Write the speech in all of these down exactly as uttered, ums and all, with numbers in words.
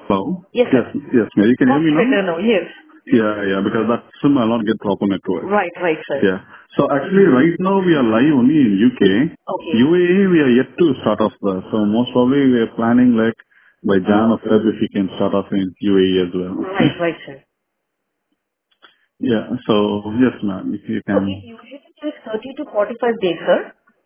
Hello? Yes, Yes, sir. yes, ma'am. You can hear Much me now? better now. Yes. Yeah, yeah, because that SIM will not get proper network. Right, right, sir. Yeah. So actually right now we are live only in U K. Okay. U A E we are yet to start off there. So most probably we are planning like by Jan or Feb if we can start off in U A E as well. Right, right, sir. Yeah. So yes, ma'am, if you So it can. usually takes thirty to forty-five days, sir.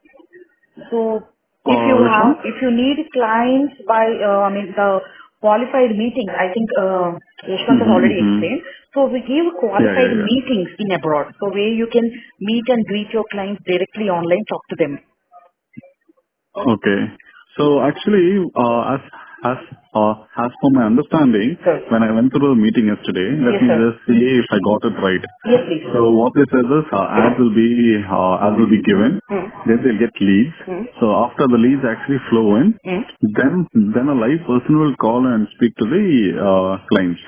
So if you Uh, which one? have, if you need clients by, uh, I mean, the qualified meetings, I think, uh, Yashwant has Mm-hmm, already mm-hmm. explained. So we give Yeah, yeah, qualified yeah. meetings in abroad. So where you can meet and greet your clients directly online, talk to them. Okay. So actually, uh, as as uh, as per my understanding, Sir. when I went through the meeting yesterday, let Yes, me sir. just see if I got it right. Yes, please. So what they said is, uh, ads will be uh, ads will be given, Hmm. then they'll get leads. Hmm. So after the leads actually flow in, Hmm. then then a live person will call and speak to the uh, clients.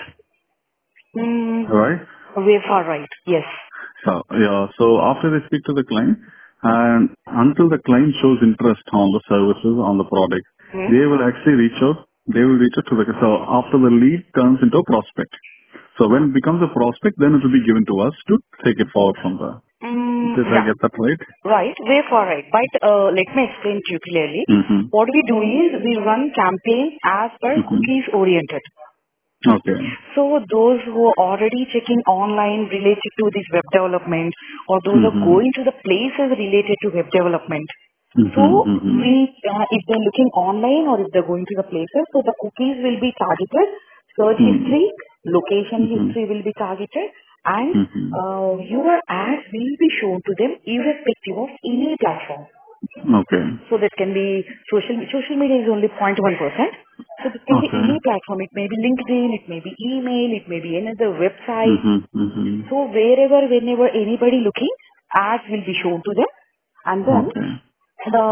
Hmm. All right? Way far right. Yes. So, yeah, so after they speak to the client, and until the client shows interest on the services, on the product, Hmm. they will actually reach out, they will reach out to the, so after the lead turns into a prospect. So when it becomes a prospect, then it will be given to us to take it forward from there. Mm, Did I yeah. get that right? Right. Way far right. But uh, let me explain to you clearly. Mm-hmm. What we do is we run campaigns as per Mm-hmm. cookies oriented. Okay. So those who are already checking online related to this web development or those are Mm-hmm. going to the places related to web development. So Mm-hmm. Mm-hmm. we, uh, if they're looking online or if they're going to the places, so the cookies will be targeted, search history, location Mm-hmm. history will be targeted, and Mm-hmm. uh, your ads will be shown to them irrespective of any platform. Okay. So that can be social, social media is only zero point one percent. So this can be Okay. any platform. It may be LinkedIn, it may be email, it may be another website. Mm-hmm. Mm-hmm. So wherever, whenever anybody looking, ads will be shown to them, and then Okay. the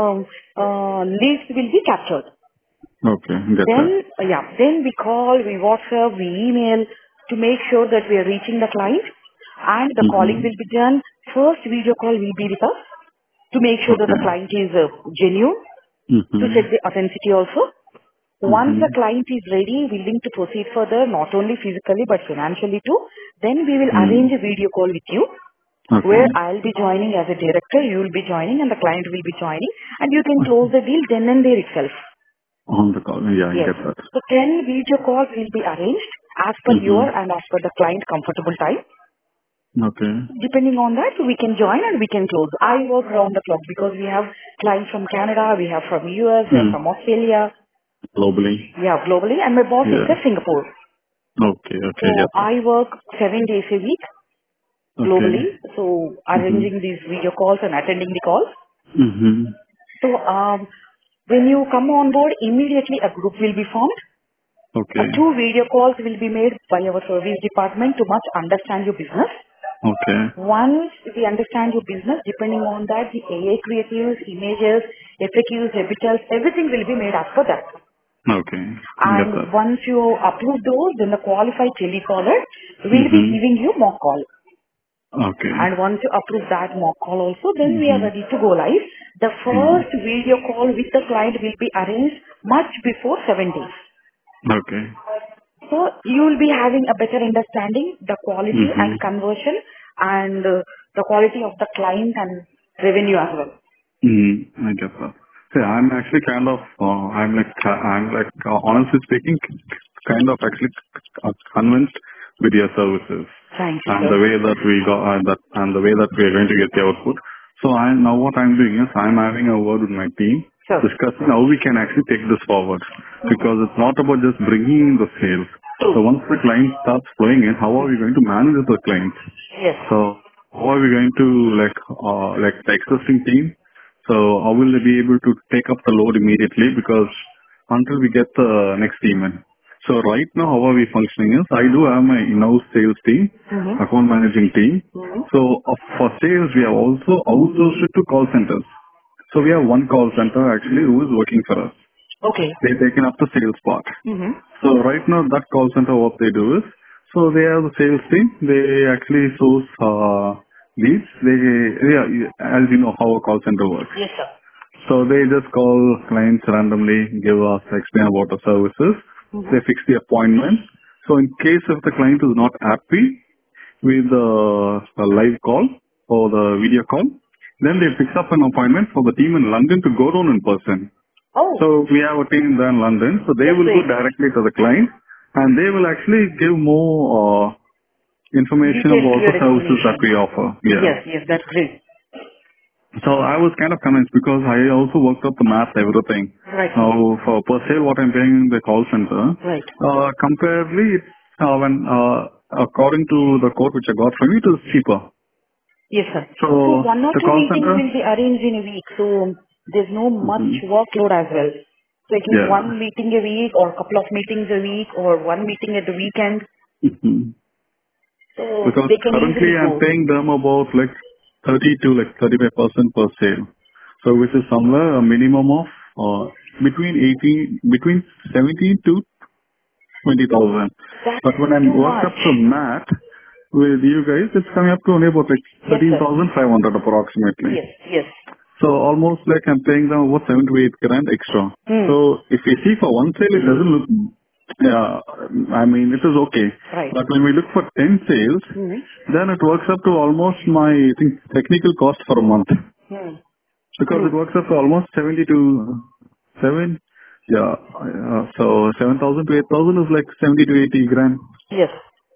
uh, leads will be captured. Okay. Get Then, that. uh, yeah, then we call, we WhatsApp, we email to make sure that we are reaching the client, and the calling Mm-hmm. will be done. First video call will be with us to make sure that the Okay. client is uh, genuine, to Mm-hmm. check the authenticity also. Once Mm-hmm. the client is ready, willing to proceed further, not only physically but financially too, then we will Mm. arrange a video call with you Okay. where I'll be joining as a director, you will be joining and the client will be joining and you can close the deal then and there itself. On the call. Yeah, I Yes. get that. So ten video calls will be arranged as per Mm-hmm. your and as per the client comfortable time. Okay. Depending on that, we can join and we can close. I work round the clock because we have clients from Canada, we have from U S, we have Mm. from Australia, Globally. yeah, globally, and my boss is Yeah. at Singapore. Okay. Okay. I So get that. I work seven days a week Okay. globally, so Mm-hmm. arranging these video calls and attending the calls. Mm-hmm. So um, when you come on board, immediately a group will be formed. Uh, Okay. two video calls will be made by our service department to much understand your business. Okay. Once we understand your business, depending on that, the A I creatives, images, F A Qs, debitals, everything will be made as per that. Okay. Get And that. once you approve those, then the qualified telecaller will be Mm-hmm. giving you mock call. Okay. And once you approve that mock call also, then we are Mm-hmm. ready to go live. The Mm. first video call with the client will be arranged much before seven days. Okay. So you will be having a better understanding the quality Mm-hmm. and conversion and uh, the quality of the client and revenue as well. Mm, I get that. See, I'm actually kind of, uh, I'm like, uh, I'm like, uh, honestly speaking, kind of actually uh, convinced with your services Thank you, and sir. the way that we got uh, that and the way that we are going to get the output. So I now what I'm doing is I'm having a word with my team, Sir. discussing how we can actually take this forward because it's not about just bringing in the sales. True. So once the client starts flowing in, how are we going to manage the clients? Yes. So how are we going to like uh, like the existing team? So how will they be able to take up the load immediately? Because until we get the next team in. So right now, how are we functioning is I do have my in-house sales team, Mm-hmm. account managing team. Mm-hmm. So uh, for sales, we have also outsourced it to call centers. So we have one call center actually who is working for us. Okay. They've taken up the sales part. Mm-hmm. So right now that call center, what they do is, so they have the sales team. They actually source uh, leads. They, yeah, as you know how a call center works. Yes, sir. So they just call clients randomly, give us, explain about the services. Mm-hmm. They fix the appointment. So in case if the client is not happy with the, the live call or the video call, then they fix up an appointment for the team in London to go down in person. Oh, So we have a team there in London, so they that's will go great. directly to the client and they will actually give more uh, information Detailed, about clear the services that explanation. we offer. Yeah. Yes, yes, that's great. So I was kind of convinced because I also worked up the math, everything. Right, sir. Now, for per sale, what I'm paying in the call center, Right. uh, comparatively, uh, when, uh, according to the quote which I got from you, it is cheaper. Yes, sir. So So one or the two call meetings center, will be arranged in a week, so there's no much hmm workload as well. So at least yeah. one meeting a week or a couple of meetings a week or one meeting at the weekend. hmm So Because they can currently easily I'm go. paying them about like thirty to like thirty-five percent per sale. So which is somewhere a minimum of, uh, between eighteen, between seventeen to twenty thousand. That's But when I too work much. up the math with you guys, it's coming up to only about like Yes, sir. thirteen thousand five hundred approximately. Yes, yes. So almost like I'm paying them about seven to eight grand extra. Hmm. So if you see for one sale, it doesn't look, yeah, I mean, it is okay. Right. But when we look for ten sales, Hmm. then it works up to almost my, I think, technical cost for a month. Hmm. Because it True. works up to almost seventy to seven. Yeah, uh, so seven thousand to eight thousand is like seventy to eighty grand Yes.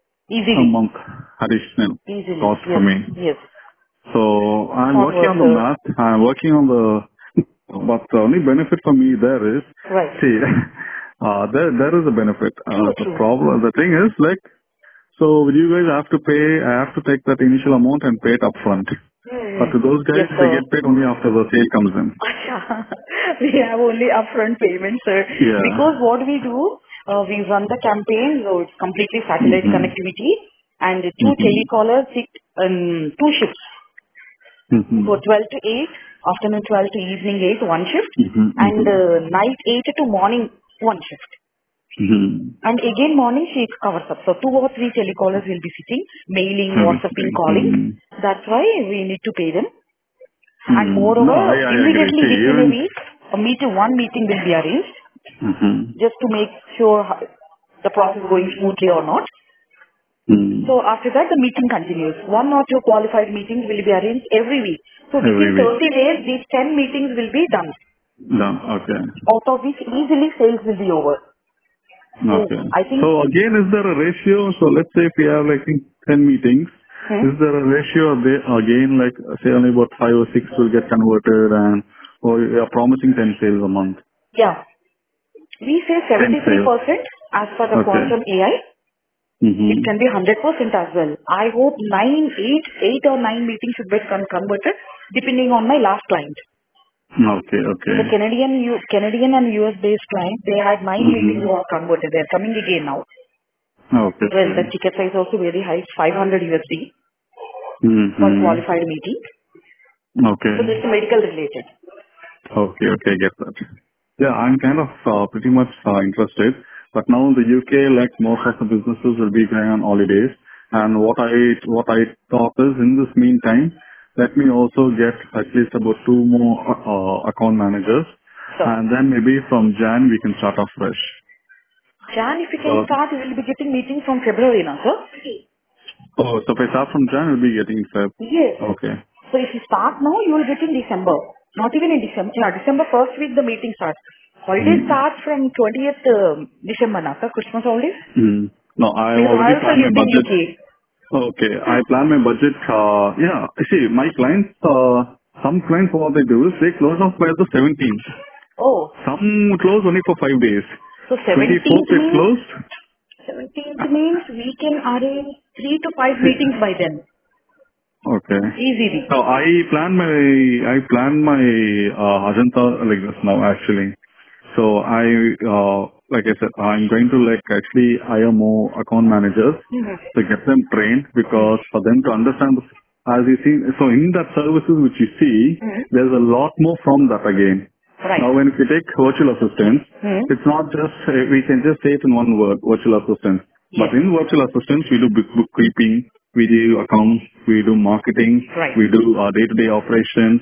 a Easily. month additional Easily. cost for Yes. me. Yes. So I'm Not working worth, on the sir. math. I'm working on the, but the only benefit for me there is, Right. see, uh, there there is a benefit. Uh, True, the true. problem, the thing is like, so with you guys, I have to pay. I have to take that initial amount and pay it upfront. But Hmm. to those Yes, guys, they sir. get paid only after the sale comes in. Acha. We have only upfront payment, sir. Yeah. Because what we do, uh, we run the campaign, so it's completely satellite Mhm. connectivity, and the two Mhm. telecallers sit um, two shifts. So Mhm. twelve to eight, afternoon twelve to evening eight, one shift, Mhm. and Mhm. uh, night eight to morning, one shift. Mhm. And again morning she covers up. So two or three telecallers will be sitting, mailing, WhatsApping, Everything. calling. Mhm. That's why we need to pay them. And Mhm. No, I moreover, I agree. immediately See, within a even. week, a meeting, one meeting will be arranged Mhm. just to make sure how- the process going smoothly or not. Mhm. So after that, the meeting continues. One or two qualified meetings will be arranged every week. So Every within week. thirty days, these ten meetings will be done, Done. Okay. out of which easily sales will be over. So Okay. I So think, again, is there a ratio? So let's say if we have like think ten meetings, hmm, is there a ratio of the, again, like uh, say only about five or six will get converted and, or you're promising ten sales a month? yeah, we say ten seventy-three sales. percent as per the Okay. quantum A I. It Mm-hmm. can be one hundred percent as well. I hope nine, eight, eight or nine meetings should get con- converted depending on my last client. Okay. So Okay. the Canadian, U- Canadian and U S based clients, they had nine Mm-hmm. meetings who are converted. They're coming again now. Okay. Well, Okay. the ticket size also very high, five hundred U S D per Mm-hmm. qualified meeting. Okay. So this is medical related. Okay. Okay. Get that. Yeah, I'm kind of uh, pretty much uh, interested. But now in the U K, like most of the businesses will be going on holidays. And what I what I thought is, in this meantime, let me also get at least about two more uh, account managers, So, and then maybe from Jan we can start off fresh. Jan, if you can So, start, you will be getting meetings from February now, sir. oh, so if I start from Jan, we'll be getting Feb. Yes. Okay. So if you start now, you will get in December. Not even in December. Yeah, December first week the meeting starts. Holiday Mm. starts from twentieth uh, December now, sir. Christmas holidays. Mm. No, I have Because already I also planned my lived in budget. U K. Okay. I plan my budget. Uh, yeah. See, my clients, uh, some clients, what they do is they close off by the seventeenth. Oh, Some close only for five days. so twenty-fourth seventeenth it means, closed. seventeenth means we can arrange three to five See, meetings by then. okay. Easily. So I plan my, I plan my, uh, agenda like this now actually. So I, uh, like I said, I'm going to like actually hire more account managers Mhm. to get them trained Mhm. because for them to understand, as you see, so in that services which you see, Mhm. there's a lot more from that again. Right. Now when we take virtual assistants, Mhm. it's not just, uh, we can just say it in one word, virtual assistants. But Yes. in virtual assistants, we do book- bookkeeping, we do accounts, we do marketing, Right. we do uh, day-to-day operations.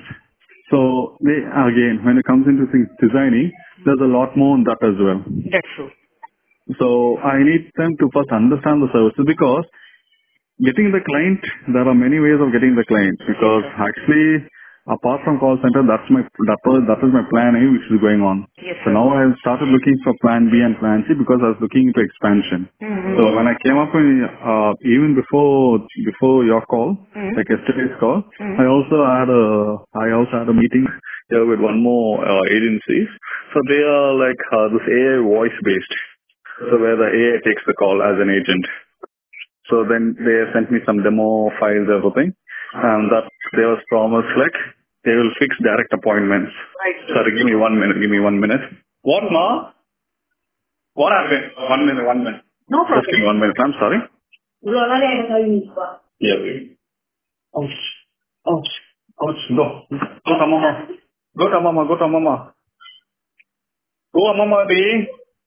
So they, again, when it comes into things designing, there's a lot more on that as well. That's true. So I need them to first understand the services because getting the client, there are many ways of getting the client Yes, because sir. actually apart from call center, that's my, that was, that is my plan A which is going on. Yes, So sir. now I have started looking for plan B and plan C because I was looking into expansion. So Mm-hmm. when I came up in, uh, even before, before your call, Mm-hmm. like yesterday's call, Mm-hmm. I also had a, I also had a meeting here with one more uh, agencies. So they are like uh, this A I voice based. So where the A I takes the call as an agent. So then they sent me some demo files, everything, and that they was promised like they will fix direct appointments. Right, sir. Sorry, give me one minute. Give me one minute. What, ma? What happened? One minute. One minute. No Just give problem. me one minute. I'm sorry. Yeah. Ouch. Ouch. Ouch. Go. Go to mama. Go to mama. Go to mama. Go, mama, baby.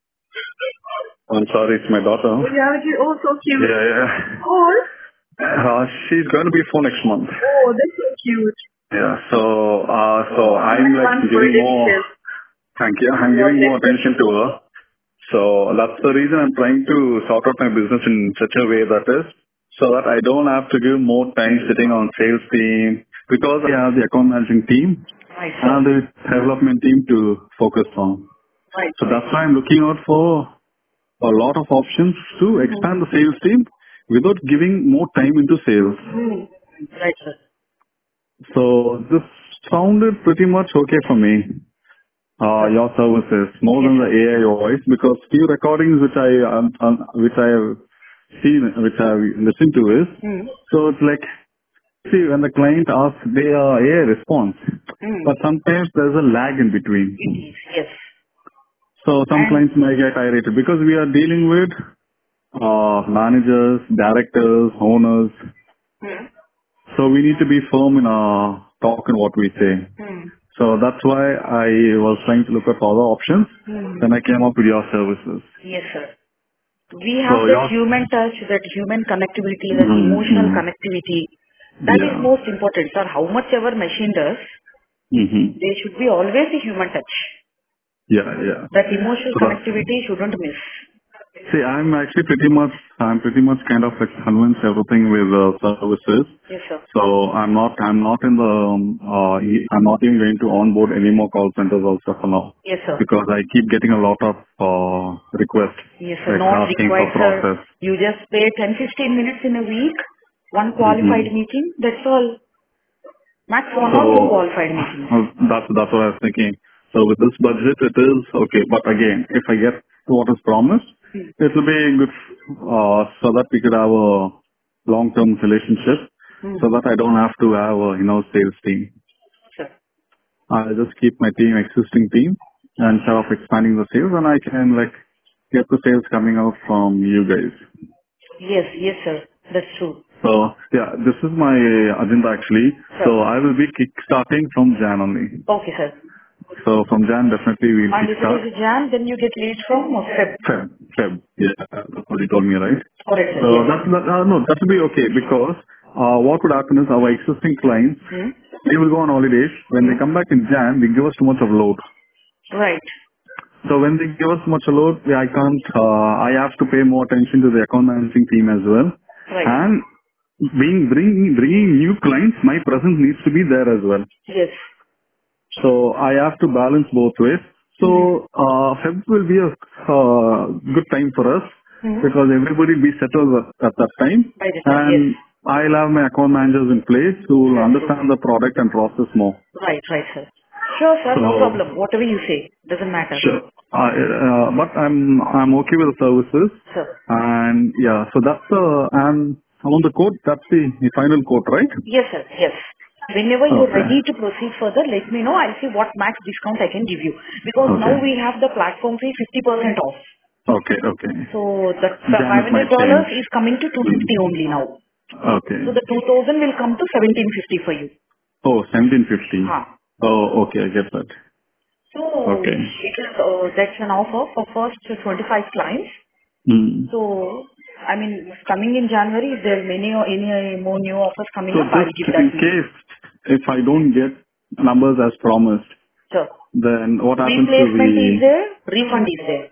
I'm sorry. It's my daughter. Oh, yeah, it is- oh, so cute. Yeah, yeah. Oh, Uh, she's going to be four next month. oh, that's so cute. Yeah. So, uh, so Oh, I'm like advance giving birthday more. wishes. Thank you. I'm God giving more bless you. attention to her. So that's the reason I'm trying to sort out my business in such a way that is so that I don't have to give more time sitting on sales team because I have the account managing team Right, sir. and the development team to focus on. Right, So right. that's why I'm looking out for a lot of options to Mm-hmm. expand the sales team without giving more time into sales. Mm. Right, sir. So this sounded pretty much okay for me. Uh, Sir. your services more Yes, than the sir. A I voice because few recordings which I um, um, which I have seen which I have listened to is Mm. so it's like see when the client asks they are A I response Mm. but sometimes there's a lag in between. It is, yes. So some And clients might get irritated because we are dealing with uh, managers, directors, owners. mm. So we need to be firm in our talk and what we say. Mm. So that's why I was trying to look at other options. Mm. Then I came up with your services. Yes, sir. We So have that your human touch, that human connectivity, that emotional mm-hmm. connectivity. That is Yeah. most important, sir. How much ever machine does, Mm-hmm. there should be always a human touch. Yeah, yeah. That emotional So that's connectivity shouldn't miss. see, I'm actually pretty much, I'm pretty much kind of like convinced everything with uh, services. Yes, sir. So I'm not, I'm not in the, um, uh, e- I'm not even going to onboard any more call centers also for now Yes, sir. because I keep getting a lot of uh, requests Yes, sir. like Not asking for required, sir. process. You just pay ten fifteen minutes in a week, one qualified Mm-hmm. meeting. That's all. Max one So or two qualified meetings. uh, that's that's what I was thinking. So with this budget, it is okay. But again, if I get what is promised, Hmm. it will be good uh, so that we could have a long-term relationship, Hmm. so that I don't have to have a in-house sales team. Sir. I'll just keep my team, existing team, and instead of expanding the sales, and I can like get the sales coming out from you guys. Yes, yes, sir. That's true. So yeah, this is my agenda actually. Sir. So I will be kick-starting from Jan only. Okay, sir. So from Jan, definitely we'll And if it kickstart. is Jan, then you get leads from uh, Feb. Feb. Feb. Yeah, that's what you told me, right? Correct, sir. So Yes. that, that uh, no, that will be okay because uh, what would happen is our existing clients, Hmm. they will go on holidays. When they Hmm. come back in Jan, they give us too much of load. Right. So when they give us too much of load, yeah, I can't, uh, I have to pay more attention to the account managing team as well. Right. And being, bringing, bringing new clients, my presence needs to be there as well. Yes. So I have to balance both ways. Hmm. So uh, Feb will be a uh, good time for us Hmm. because everybody will be settled at, at that time, By the time, yes. and I'll have my account managers in place who will That's true. understand the product and process more. Right, right, sir. Sure, sir. So No problem. Whatever you say. Doesn't matter. sure, I, uh, but I'm I'm okay with the services, Sir. and yeah. So that's the and on the code. That's the, the final code, right? Yes, sir. Yes. Whenever you're Okay. ready to proceed further, let me know. I'll see what max discount I can give you. Because now Okay. we have the platform fee fifty percent off. Okay. Okay. So the Jan it might five hundred dollars change. is coming to two fifty only now. Okay. So the two thousand will come to seventeen fifty for you. Oh, seventeen fifty. Huh. Oh, okay, I get that. So Okay. it is, uh, that's an offer for first twenty-five clients. Hmm. So, I mean, coming in January, if there are many or any more new offers coming So up, I'll just give in that news. case if I don't get numbers as promised, So, then what happens to replacement is the... there, refund is there.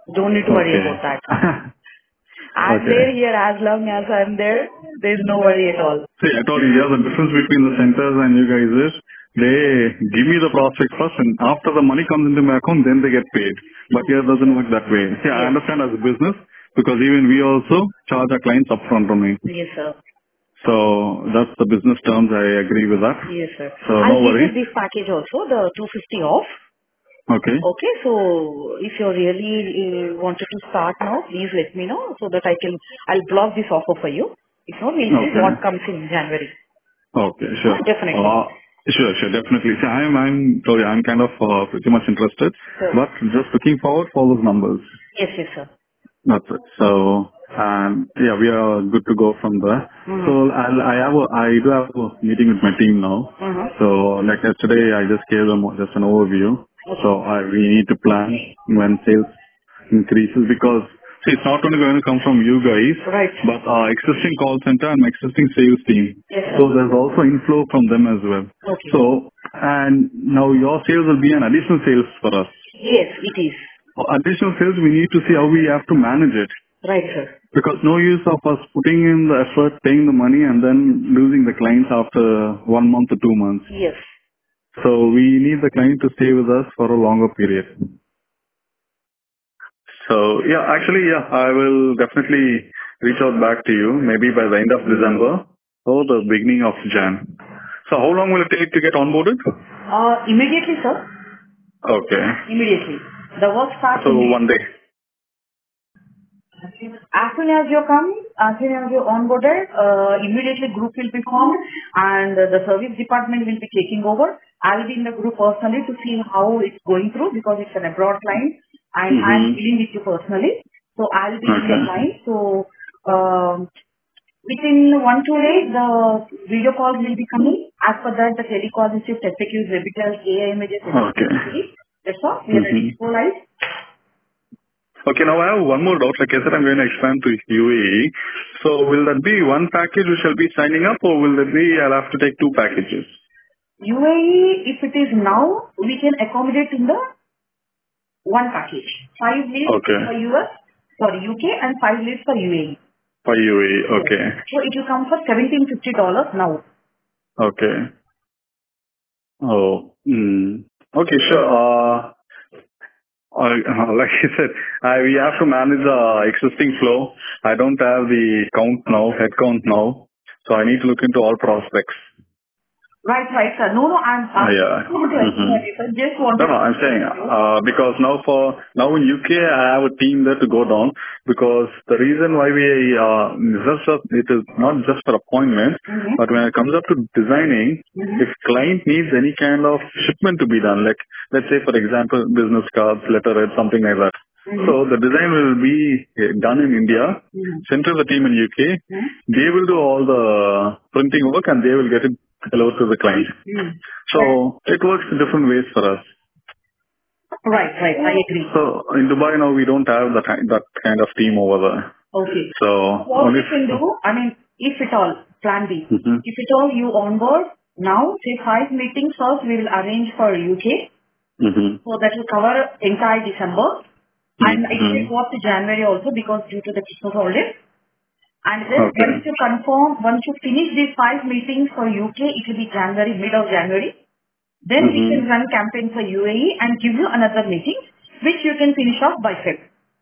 Don't need to worry Okay. about that. I'm Okay. there here as long as I'm there. There's no worry at all. See, I told you, yeah, the difference between the centers and you guys is they give me the prospect first and after the money comes into my account, then they get paid. But here it doesn't work that way. See, I Yes. understand as a business because even we also charge our clients upfront from me. Yes, sir. So that's the business terms. I agree with that. Yes, sir. So I'll no give you worries. this package also, the two fifty off. Okay. Okay, so if you really uh, wanted to start now, please let me know so that I can, I'll block this offer for you. If not, we'll see Okay. what comes in January. Okay, Huh? sure. Definitely. Uh, Sure, sure. Definitely. See, I'm, I'm sorry, I'm kind of uh, pretty much interested, Sure. but just looking forward for those numbers. Yes, yes, sir. That's it. So, um, yeah, we are good to go from there. So Mm-hmm. I'll, I have a, I do have a meeting with my team now. Mm-hmm. So like yesterday, I just gave them just an overview. So Okay. I, we need to plan when sales increases because see, it's not only going to come from you guys, Right. but our existing call center and my existing sales team. Yes, sir. So there's also inflow from them as well. Okay. So, and now your sales will be an additional sales for us. Yes, it is. For additional sales, we need to see how we have to manage it. Right, sir. Because no use of us putting in the effort, paying the money, and then losing the clients after one month or two months. Yes. So we need the client to stay with us for a longer period. So yeah, actually, yeah, I will definitely reach out back to you maybe by the end of December or the beginning of Jan. So how long will it take to get onboarded? Uh, immediately, sir. Okay. Immediately. The work starts So one immediately. day. As soon as you come, as soon as you're onboarded, uh, immediately group will be formed and uh, the service department will be taking over. I'll be in the group personally to see how it's going through because it's an abroad client and I'm Mm-hmm. dealing with you personally. So I'll be in the Okay. client. So um, within one, two days, the video calls will be coming. As per that, the telecall is F A Qs, webinars, A I images, everything Okay. will be. That's all. We are ready Mm-hmm. to go live. Okay, now I have one more doubt. Like I said, I'm going to expand to U A E. So will that be one package which shall be signing up or will that be I'll have to take two packages? U A E, if it is now, we can accommodate in the one package. Five leads Okay. for U S, for U K, and five leads for U A E. For U A E. Yes. Okay. So it will come for seventeen fifty dollars now. Okay. Oh. Mm. Okay, sure. Uh, I, uh, like I said, I, we have to manage the existing flow. I don't have the count now, head count now. So I need to look into all prospects. Right, right, sir. No, no, I'm Uh, I'm yeah. not to Mm-hmm. explain it, sir. Just No, wanted no, to I'm saying, you. uh, because now for, now in U K, I have a team there to go down because the reason why we, uh, just, just- it is not just for appointments, Mm-hmm. but when it comes up to designing, Mm-hmm. if client needs any kind of shipment to be done, like, let's say for example, business cards, letterhead, something like that. Mm-hmm. So the design will be uh, done in India, Mm-hmm. sent to the team in U K, Mm-hmm. they will do all the printing work and they will get it delivered to the client. Mm-hmm. Right, So it works in different ways for us. right, right. I agree. So in Dubai now we don't have that kind, that kind of team over there. Okay. So What only. we can do, I mean, if at all, plan B, Mm-hmm. if at all you onboard now, say five meetings first we will arrange for U K, Mm-hmm. so that will cover entire December, and it will Mm-hmm. go up to January also because due to the Christmas holidays. And then Okay. once you confirm, once you finish these five meetings for U K, it will be January, mid of January. Then we Mm-hmm. can run campaign for U A E and give you another meeting, which you can finish off by Feb.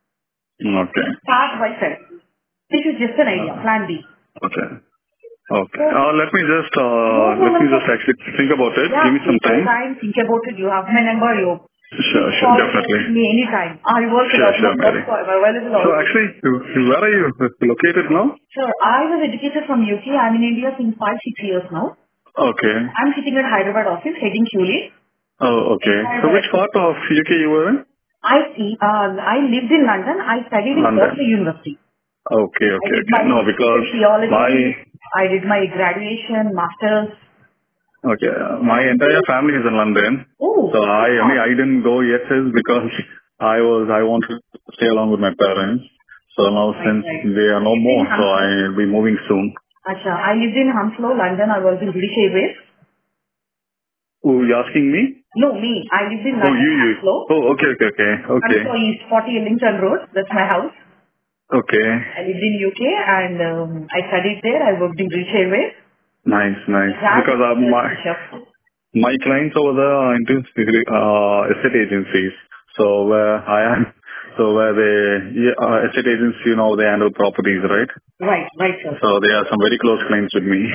Okay. Start by Feb. This is just an idea, Uh, plan B. okay. Okay. So Uh, let me just uh, no let me problem, sir. just actually think about it. Yeah, Give me some take your time. time, think about it. You have my number. You Sure. please Sure. call me, Definitely. text me anytime. I work Sure. around the Sure, clock, Mary. so I'm available So always. actually, where are you located now? Sir, I was educated from U K. I'm in India since five, six years now. Okay. I'm sitting at Hyderabad office, heading Q L E. Oh, okay. Inspired So by which part of U K you were in? I see. Uh, I lived in London. I studied in Berkeley London. University. Okay. I Okay. did Okay. my No, B Tech because theology. my I did my graduation, masters. Okay. uh, My entire family is in London. Oh, So I, I yeah. mean, I didn't go yet is because I was, I wanted to stay along with my parents. So now Right, since right. they are I no lived in more, so Hounslow. I'll be moving soon. Acha, I lived in Hounslow, London. I was in British Airways. Oh, you asking me? No, me. I live in Oh, you, you. Nashville. Oh, okay, okay, okay, okay. I'm so East forty Ellington Road. That's my house. Okay. I lived in U K and um, I studied there. I worked in British Airways. Nice, nice. That Because uh, is my chef. my clients over there are into uh, estate agencies. So where I am, so where they yeah, uh, estate agents, you know, they handle properties, right? Right, right, sir. So they are some very close clients with me.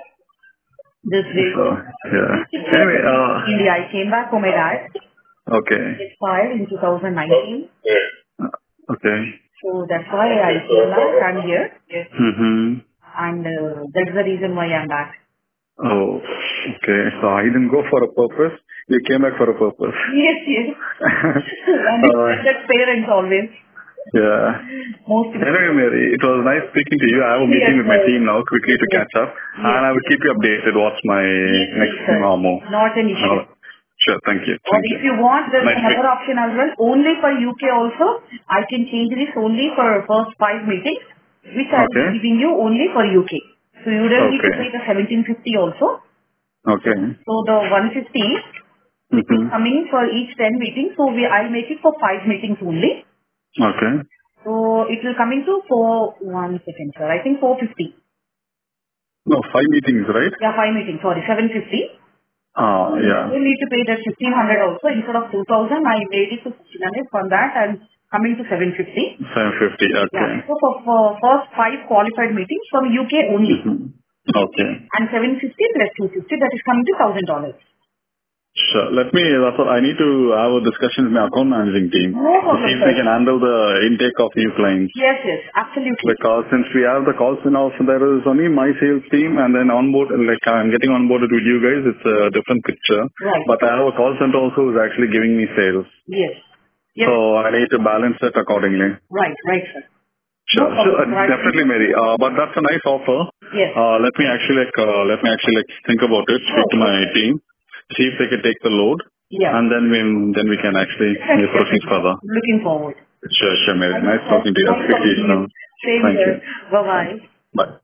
This So day. yeah. Anyway, uh, India. I came back for my dad. okay, Expired in two thousand nineteen. okay. So that's why I came back. I'm here. Yes. Mm-hmm. And uh, that's the reason why I'm back. Oh, okay. So I didn't go for a purpose. You came back for a purpose. Yes, yes. And it's uh, like that parents always. yeah. Most Anyway, important. Mary, it was nice speaking to you. I have a Yes, meeting with my sir. team now, quickly to Yes. catch up, Yes, and I will yes. keep you updated what's my Yes, next yes, sir. memo. Not an issue. Uh, sure, thank you, Or thank you. if you want, there's Nice another week. option as well. Only for U K also, I can change this only for first five meetings, which I will Okay, be giving you only for U K. So you don't need to okay, pay the seventeen fifty also. okay. So the one fifty, which is Mm-hmm. coming for each ten meetings, so we I'll make it for five meetings only. Okay. So it will come into four, one second, sir. I think four fifty. No, five meetings, right? Yeah, five meetings, sorry, seven fifty. Ah, yeah. You need to pay that fifteen hundred also. Instead of two thousand, I made it to fifteen hundred. For that, I'm coming to seven fifty. seven fifty, Yeah. okay. So for, for first five qualified meetings from U K only. Mm-hmm. Okay. And seven fifty plus two fifty, that is coming to one thousand dollars. Sure. Let me, that's what I need to have a discussion with my account managing team No to see problem, if sir. they can handle the intake of new clients. Yes, yes, absolutely. Because since we have the calls now, so there is only my sales team and then onboard, like I'm getting onboarded with you guys, it's a different picture. Right. But I have a call center also who's actually giving me sales. Yes. So Yes. I need to balance it accordingly. Right, right, sir. No Sure, sure, problem, uh, sir. I can- definitely, Mary. Uh, but that's a nice offer. Yes. Uh, let me actually like, uh, let me actually like think about it, speak Sure, to my sure. team, see if they can take the load, Yeah. and then we then we can actually Definitely, proceed definitely. further. Looking forward. Sure, sure, Mary. Thank you, Nice sir. talking to you. Nice Speak to talking you to you. soon. Same Thank you. here. Thank Bye-bye. you. Bye.